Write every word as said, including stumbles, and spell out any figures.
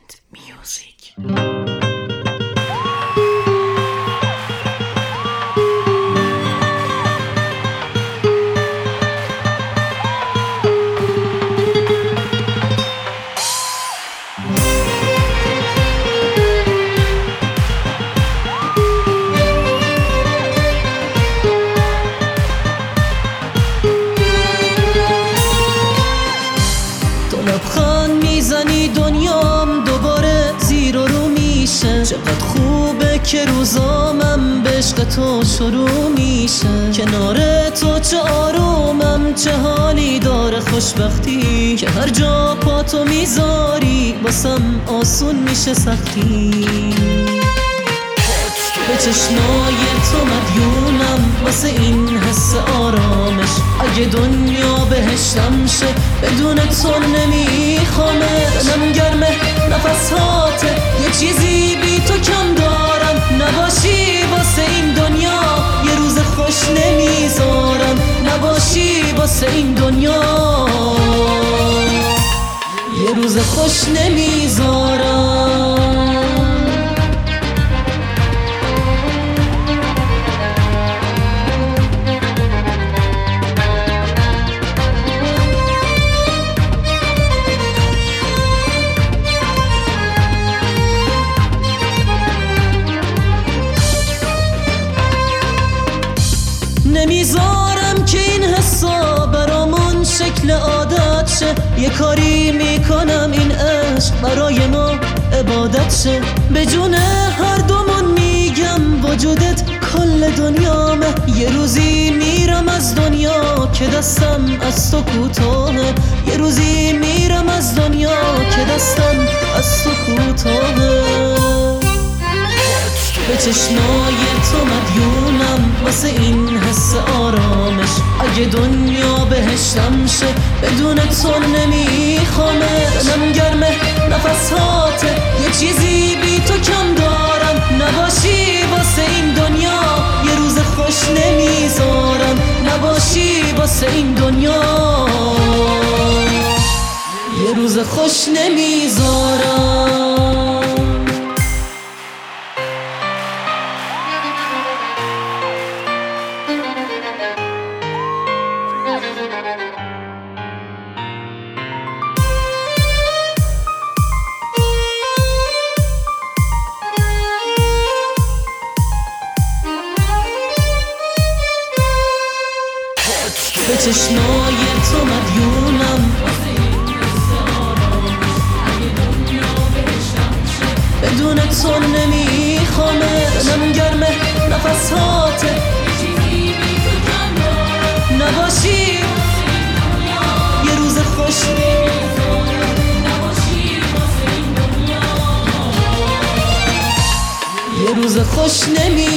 Music. لبخند میزنی دنیام دوباره زیر و رو میشه. چقدر خوبه که روزامم به عشق تو شروع میشه. کنار تو چه آرومم، چه حالی داره خوشبختی، که هر جا پاتو میذاری واسم آسون میشه سختی. به چشمای تو مدیونم واسه این حس آرامش. اگه دنیا بهشتم شه بدون تو نمیخوامه. دلم گرمه نفس هاته، یه چیزی بی تو کم دارم. نباشی واسه این دنیا یه روز خوش نمیذارم. نباشی واسه این دنیا یه روز خوش نمیذارم. نمیذارم که این حسا برامون شکل عادت شه. یه کاری میکنم این عشق برای ما عبادت شه. به جون هر دومون میگم وجودت کل دنیامه. یه روزی میرم از دنیا که دستم از تو کوتاهه. یه روزی میرم از دنیا که دستم از تو کوتاهه. به چشمای تو مدیونم واسه این حس آرامش. اگه دنیا بهشتم شه بدون تو نمیخوامه. دلم گرمه نفس هاته، یه چیزی بی تو کم دارم. نباشی واسه این دنیا یه روز خوش نمیذارم. نباشی واسه این دنیا یه روز خوش نمیذارم. به چشمای تو مدیونم بدون تو نمیخوامه. دلم گرمه نفس هاته، نباشی یه روز خوش یه روز خوش نمی